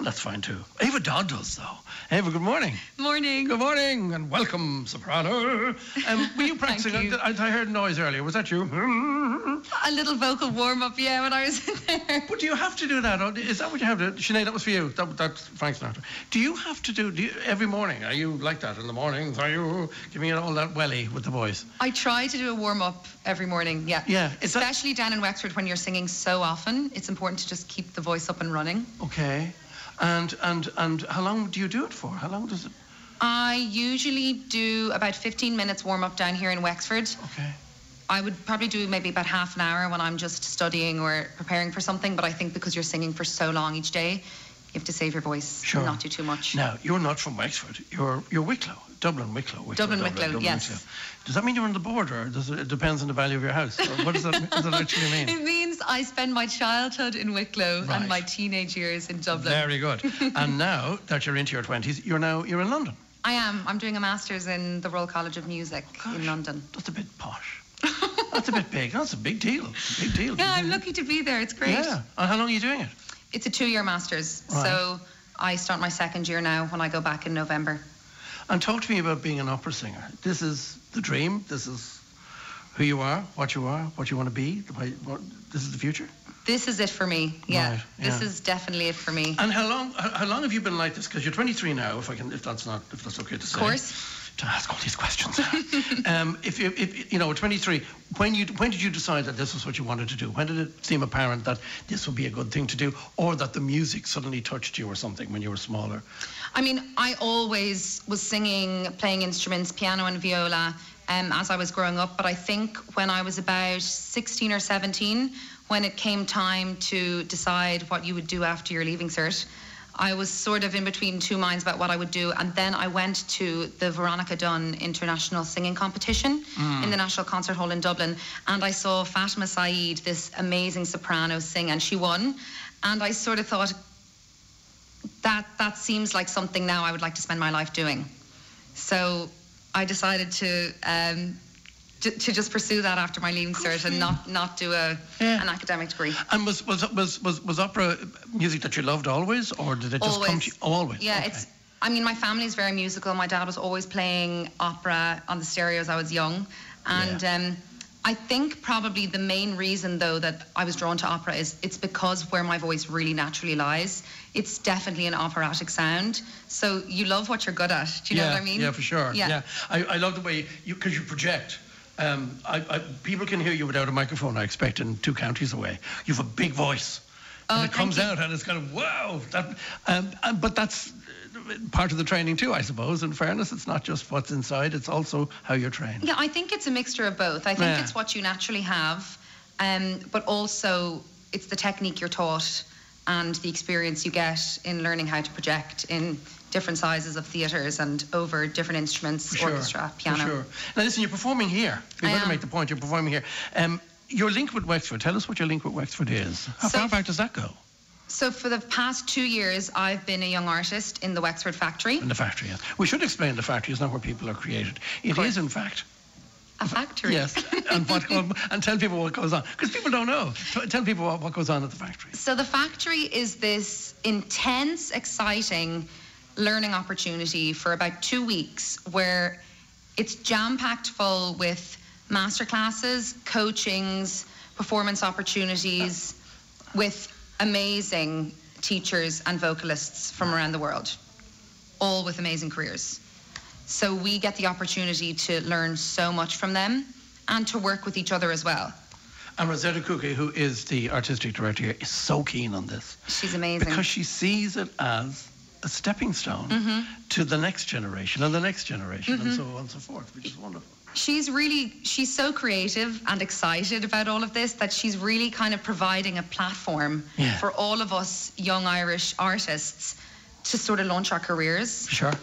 That's fine too. Ava Dodd does, though. Ava, good morning. Morning. Good morning, and welcome, soprano. Were you practicing? Thank you. I heard noise earlier. Was that you? A little vocal warm-up, yeah, when I was in there. But do you have to do that? Or is that what you have to do? Sinead, that was for you. That's Frank Sinatra. Do you have to do every morning? Are you like that in the mornings? Are you giving it all that welly with the voice? I try to do a warm-up every morning, yeah. Yeah. Especially down in Wexford when you're singing so often. It's important to just keep the voice up and running. Okay. And how long do you do it for? How long does it? I usually do about 15 minutes warm-up down here in Wexford. Okay. I would probably do maybe about half an hour when I'm just studying or preparing for something, but I think because you're singing for so long each day, you have to save your voice and not do too much. Now, you're not from Wexford. You're Wicklow. Dublin, Wicklow. Dublin, Wicklow, yes. Wicklow. Does that mean you're on the border, or it depends on the value of your house? Or what does that actually mean? It means I spend my childhood in Wicklow Right. and my teenage years in Dublin. Very good. And now that you're into your 20s, you're in London. I am. I'm doing a master's in the Royal College of Music in London. That's a bit posh. That's a bit big. That's a big deal. Big deal. Yeah, I'm lucky to be there. It's great. Yeah. And how long are you doing it? It's a 2-year master's. Right. So I start my 2nd year now when I go back in November. And talk to me about being an opera singer. This is the dream. This is who you are, what you want to be. This is the future. This is it for me. Yeah. Right, This is definitely it for me. And how long have you been like this? Because you're 23 now. If that's okay to say. Of course. To ask all these questions. if you know, 23, when did you decide that this was what you wanted to do? When did it seem apparent that this would be a good thing to do, or that the music suddenly touched you or something when you were smaller? I mean, I always was singing, playing instruments, piano and viola, as I was growing up. But I think when I was about 16 or 17, when it came time to decide what you would do after your leaving cert, I was sort of in between two minds about what I would do. And then I went to the Veronica Dunn International Singing Competition in the National Concert Hall in Dublin. And I saw Fatima Saeed, this amazing soprano, sing, and she won. And I sort of thought, that seems like something now I would like to spend my life doing. So I decided to just pursue that after my leaving cert and not do an academic degree. And was opera music that you loved always, or did it just come to you? Always. Yeah, okay. I mean, my family is very musical. My dad was always playing opera on the stereo as I was young. And I think probably the main reason, though, that I was drawn to opera is it's because where my voice really naturally lies. It's definitely an operatic sound. So you love what you're good at. Do you know what I mean? Yeah, for sure. Yeah. I love the way because you project. People can hear you without a microphone, I expect, in 2 counties away. You have a big voice. And it comes out and it's kind of, wow. But that's part of the training too, I suppose. In fairness, it's not just what's inside, it's also how you're trained. Yeah, I think it's a mixture of both. I think it's what you naturally have, but also it's the technique you're taught and the experience you get in learning how to project in different sizes of theatres and over different instruments, orchestra, piano. For sure. Now listen, you're performing here. You better make the point, you're performing here. Your link with Wexford, tell us what your link with Wexford is. How far back does that go? So for the past 2 years, I've been a young artist in the Wexford Factory. In the factory, yes. We should explain the factory is not where people are created. It is, in fact, a factory. Yes, and tell people what goes on, because people don't know. Tell people what goes on at the factory. So the factory is this intense, exciting learning opportunity for about 2 weeks where it's jam-packed full with masterclasses, coachings, performance opportunities with amazing teachers and vocalists from around the world, all with amazing careers. So we get the opportunity to learn so much from them and to work with each other as well. And Rosetta Cookie, who is the artistic director here, is so keen on this. She's amazing. Because she sees it as a stepping stone to the next generation and the next generation and so on and so forth, which is wonderful. She's so creative and excited about all of this that she's really kind of providing a platform for all of us young Irish artists to sort of launch our careers. Sure.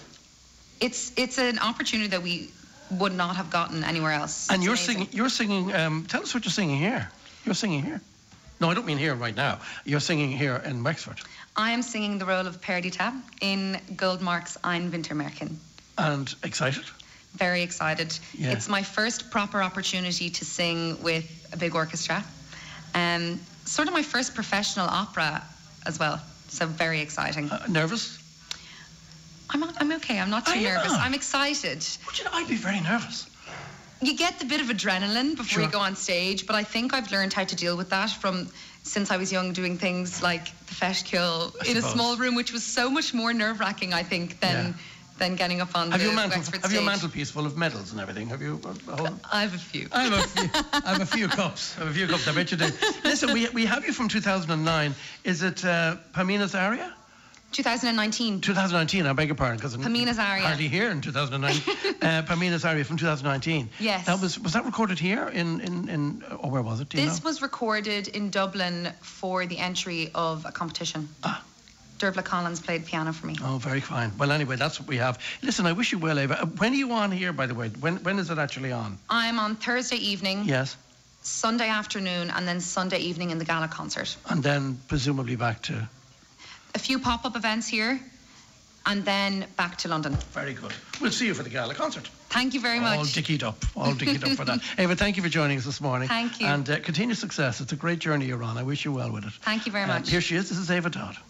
It's an opportunity that we would not have gotten anywhere else. And you're singing, tell us what you're singing here. You're singing here. No, I don't mean here right now. You're singing here in Wexford. I am singing the role of Perdita in Goldmark's Ein Wintermärchen. And excited? Very excited. Yeah. It's my first proper opportunity to sing with a big orchestra. Sort of my first professional opera as well. So very exciting. Nervous? I'm okay. I'm not too nervous. I'm excited. But I'd be very nervous. You get the bit of adrenaline before you go on stage, but I think I've learned how to deal with that since I was young, doing things like the Feshkill in a small room, which was so much more nerve-wracking, I think, than getting up on the Wexford stage. Have you a mantelpiece full of medals and everything? Have you? I have a few. I have a few cups. I bet you do. Listen, we have you from 2009. Is it Pamina's Aria? 2019. 2019, I beg your pardon, because Pamina's Aria. Hardly here in 2009. Pamina's Aria from 2019. Yes. Was that recorded here or where was it? This was recorded in Dublin for the entry of a competition. Dervla Collins played piano for me. Oh, very fine. Well, anyway, that's what we have. Listen, I wish you well, Ava. When are you on here, by the way? When is it actually on? I'm on Thursday evening. Yes. Sunday afternoon, and then Sunday evening in the gala concert. And then presumably back to... A few pop-up events here, and then back to London. Very good. We'll see you for the gala concert. Thank you very much. All dickied up for that. Ava, thank you for joining us this morning. Thank you. And continued success. It's a great journey you're on. I wish you well with it. Thank you very much. Here she is. This is Ava Todd.